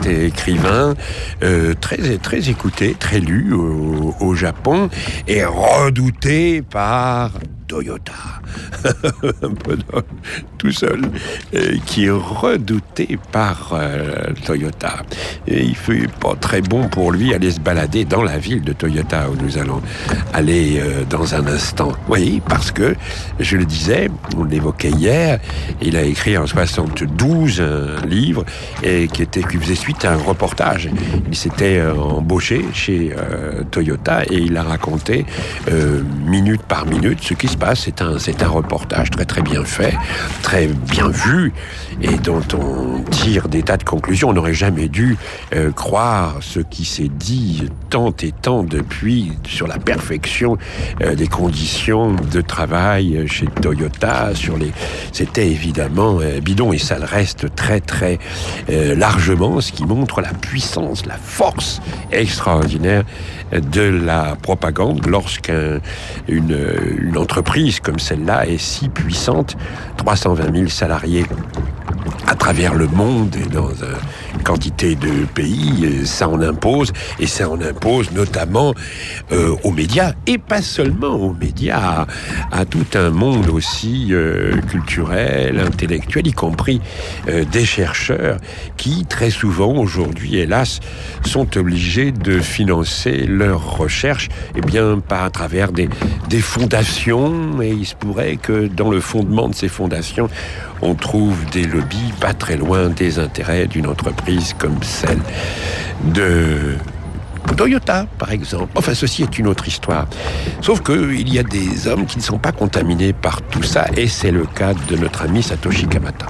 C'était écrivain, très écouté, très lu au Japon et redouté par Toyota, tout seul, qui est redouté par Toyota. Et il fait pas très bon pour lui aller se balader dans la ville de Toyota, où nous allons aller dans un instant. Oui, parce que, je le disais, on l'évoquait hier, il a écrit en 72 un livre qui faisait suite à un reportage. Il s'était embauché chez Toyota et il a raconté minute par minute ce qui se passe. C'est un reportage très bien fait, très bien vu et dont on tire des tas de conclusions. On n'aurait jamais dû croire ce qui s'est dit tant et tant depuis sur la perfection des conditions de travail chez Toyota. C'était évidemment bidon et ça le reste très largement, ce qui montre la puissance, la force extraordinaire de la propagande lorsqu'une entreprise comme celle-là est si puissante, 320 000 salariés à travers le monde et dans une quantité de pays, ça en impose, et ça en impose notamment aux médias, et pas seulement aux médias, à tout un monde aussi culturel, intellectuel, y compris des chercheurs qui, très souvent, aujourd'hui, hélas, sont obligés de financer leurs recherches, pas à travers des fondations, et il se pourrait que dans le fondement de ces fondations, on trouve des lobbies pas très loin des intérêts d'une entreprise comme celle de Toyota, par exemple. Enfin, ceci est une autre histoire. Sauf qu'il y a des hommes qui ne sont pas contaminés par tout ça, et c'est le cas de notre ami Satoshi Kamata.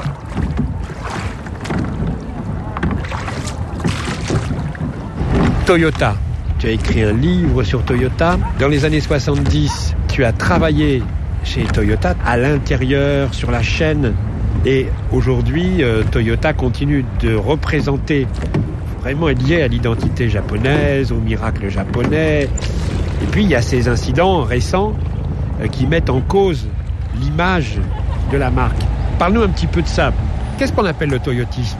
Toyota. Tu as écrit un livre sur Toyota. Dans les années 70, tu as travaillé chez Toyota, à l'intérieur, sur la chaîne. Et aujourd'hui, Toyota continue de représenter, vraiment lié à l'identité japonaise, au miracle japonais. Et puis, il y a ces incidents récents qui mettent en cause l'image de la marque. Parle-nous un petit peu de ça. Qu'est-ce qu'on appelle le toyotisme?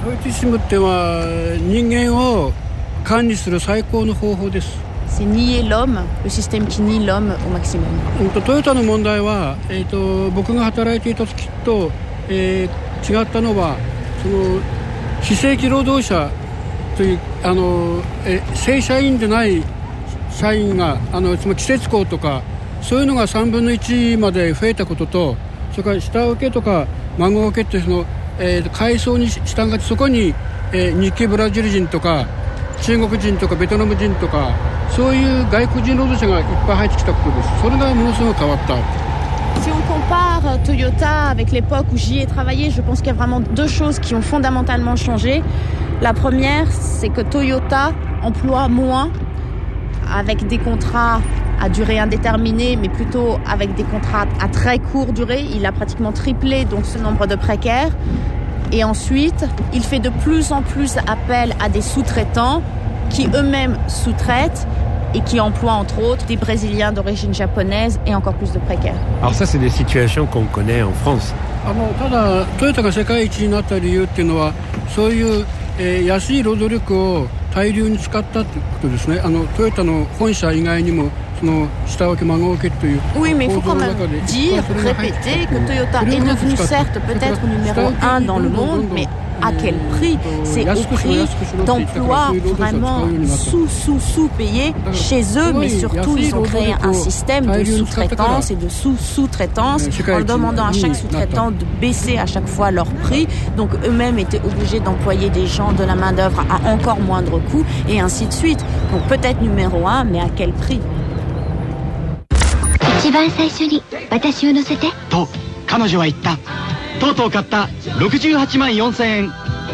C'est nier l'homme, le système qui nie l'homme au maximum. トヨタの問題は、僕が働いていた時と、違ったのはその非正規労働者という正社員でない社員がつまり季節工とかそういうのが3分の1まで増えたことと、それから下請けとか孫請けって階層に従ってそこに、日系ブラジル人とか中国人とかベトナム人とかそういう外国人労働者がいっぱい入ってきたことです。それがものすごく変わった。 Si on compare Toyota avec l'époque où j'y ai travaillé, je pense qu'il y a vraiment deux choses qui ont fondamentalement changé. La première, c'est que Toyota emploie moins avec des contrats à durée indéterminée, mais plutôt avec des contrats à très courte durée. Il a pratiquement triplé donc ce nombre de précaires. Et ensuite, il fait de plus en plus appel à des sous-traitants qui eux-mêmes sous-traitent et qui emploient entre autres des Brésiliens d'origine japonaise et encore plus de précaires. Alors ça, c'est des situations qu'on connaît en France. ただトヨタが世界一になった理由っていうのはそういう、安い労働力を大量に使ったってことですね。トヨタの本社以外にもその下請け孫請けという Oui, mais il faut quand même dire, répéter que Toyota est devenu certes peut-être numéro 1 dans le monde, mais à quel prix? C'est au prix d'emplois vraiment sous-payés chez eux, mais surtout ils ont créé un système de sous-traitance et de sous-sous-traitance en demandant à chaque sous-traitant de baisser à chaque fois leur prix. Donc eux-mêmes étaient obligés d'employer des gens, de la main-d'œuvre à encore moindre coût et ainsi de suite. Donc peut-être numéro 1, mais à quel prix? 一番最初に私を乗せてと彼女は言った。とうとう買った68万4000円。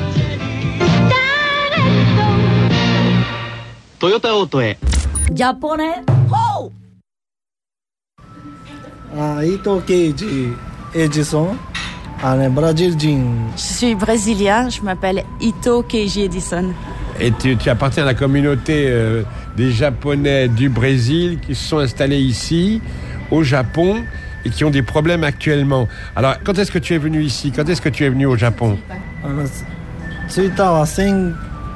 トヨタオートへ。 Japonais. Oh! 伊藤圭司エジソンBrésil. Je suis brésilien, je m'appelle Ito Keiji Edison. Et tu appartiens à la communauté des Japonais du Brésil qui se sont installés ici, au Japon, et qui ont des problèmes actuellement. Alors, quand est-ce que tu es venu ici? Quand est-ce que tu es venu au Japon? 着いたは